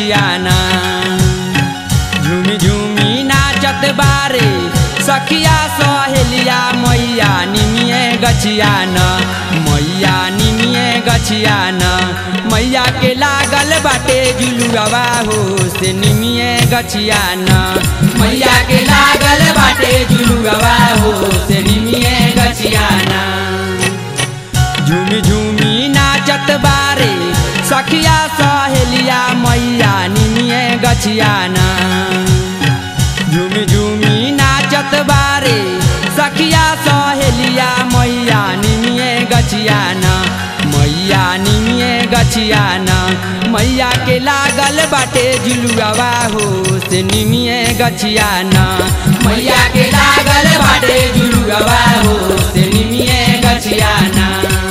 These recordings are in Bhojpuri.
गछियाना झूमी झूमी नाचत बारे सखिया सहेलिया मैया निमिए गछियाना मैया निमिए गछियाना मैया के लागल बाटे जुलुआ हो से निमिए गछियाना मैया के लागल बाटे जुलुआ हो से निमिए गछियाना झूमी झूमी नाचत बारे सखिया सहेलिया मैया निमिए गछियाना झूमी झूमी नाचत बारे सखिया सहेलिया मैया निमिए गछियाना मैया निमिए गछियाना मैया के लागल बाटे जुलुआ हो से निमिए गछियाना मैया के लागल बाटे जुलुआ हो से निमिए गछियाना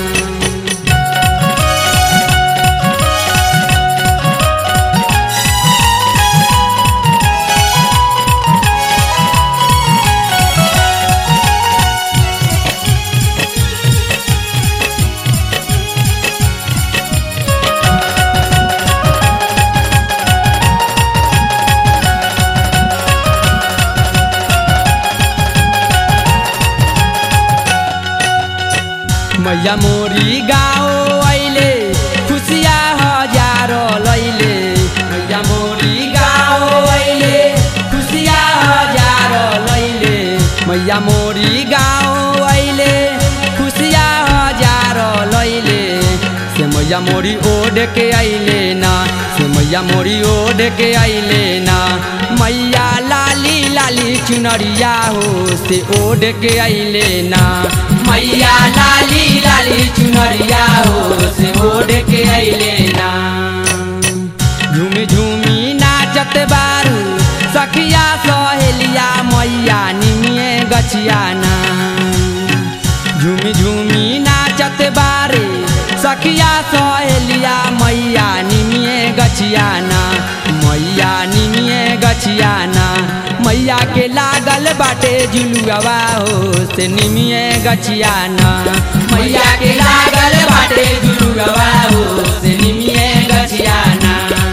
मैया मोरी गाँव अइले खुशिया हजारो लैले मैया मोरी गाँव अइले खुशिया हजारो लैले मैया मोरी गाँव अइले खुशिया हजारो लैले से मैया मोरी ओढ़ के अइले ना से मैया मोरी ओढ़ के अइले ना मैया लाली लाली चुनरिया हो से ओढ़ के अइले ना मैया लाली लाली चुनरिया हो से ओढ़ के अइले ना झूमी झूमी नाचत बारू सखिया सहेलिया मैया निमिए गछियाना झूमी झूमी नाचत बारे सखिया सहेलिया मैया निमिए गछियाना मैया निमिए गछियाना मैया के लागल बाटे जुलुआ हो से निमिए गछियाना मैया के लागल बाटे जुलुआ हो से निमिए गछियाना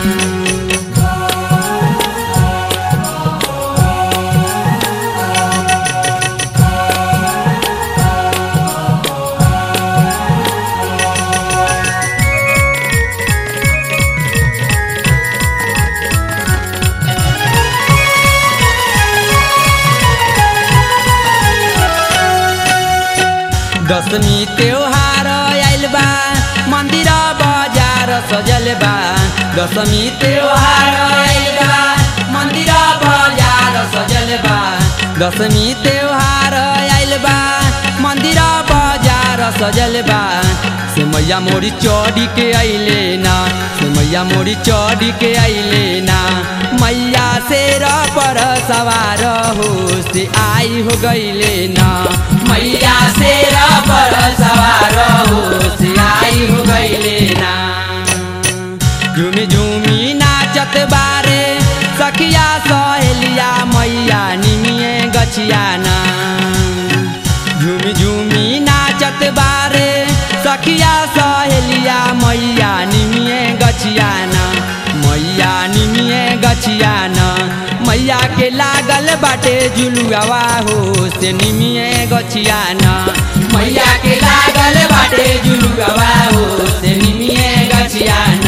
दशमी त्योहार आइल बा मंदिर बाजार सजल बा दशमी त्योहार आइल बा मंदिर बाजार सजल बा दशमी त्योहार आइल बा मंदिर बाजार सजल बा से मैया मोरी चढ़ी के अइले ना से मैया मोरी चढ़ी के अइले ना मैया शेर पर सवार हो से आई हो गइले ना मैया शेर पर सवार हो से आई हो गइले ना झूमी झूमी नाचत बारे सखिया सहेलिया मैया निमिए गछियाना झूमी झूमी नाचत बारे सखिया सहेलिया मैया निमिए गछियाना मैया निमिए गछियाना मैया के लागल बाटे जुलुआ हो से निमिए गछियाना मैया के लागल बाटे जुलुआ हो से निमिए गछियाना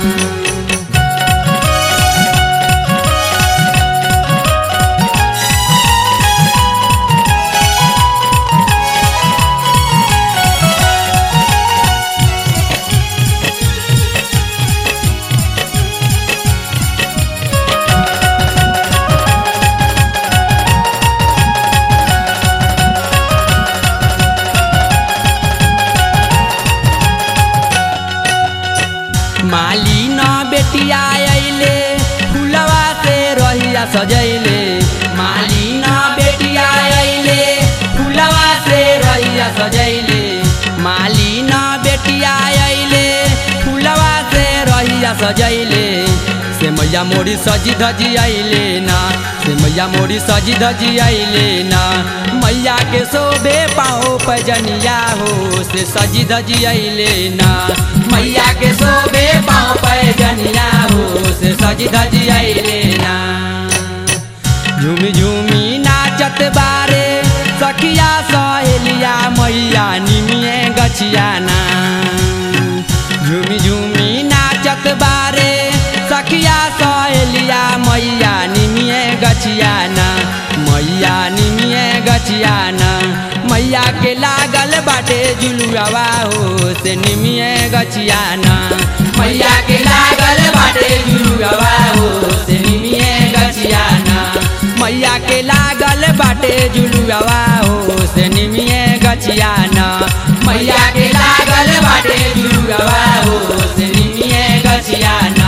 मालिन बेटिया अइले फुलवा से रहिया सजैले मालिन बेटिया अइले फुलवा से रहिया सजैले मालिन बेटिया अइले फुलवा से रहिया सजैले से मैया मोरी सजी धजी आइले ना, से मैया मोरी सजी धजी आइले ना। मैया के शोभे पाओ पैजनिया हो, से सजी धजी आइले ना। मैया के शोभे पाओ पैजनिया हो, से सजी धजी आइले ना। झूमी झूमी नाचत बारे सखिया सहेलिया मैया निमिए गछिया ना। झूमी झूमी नाचत बारे सखिया सहेलिया मैया निमिए गछिया ना। मैया निमिए गछिया ना। मैया के लागल बाटे झुलुआवा हो, से निमिए गछिया ना। मैया के लागल बाटे झुलुआवा हो, से निमिए गछिया ना। मैया के लागल बाटे झुलुआवा हो, से निमिए गछिया ना। मैया के लागल बाटे झुलुआवा हो, से निमिए गछिया ना।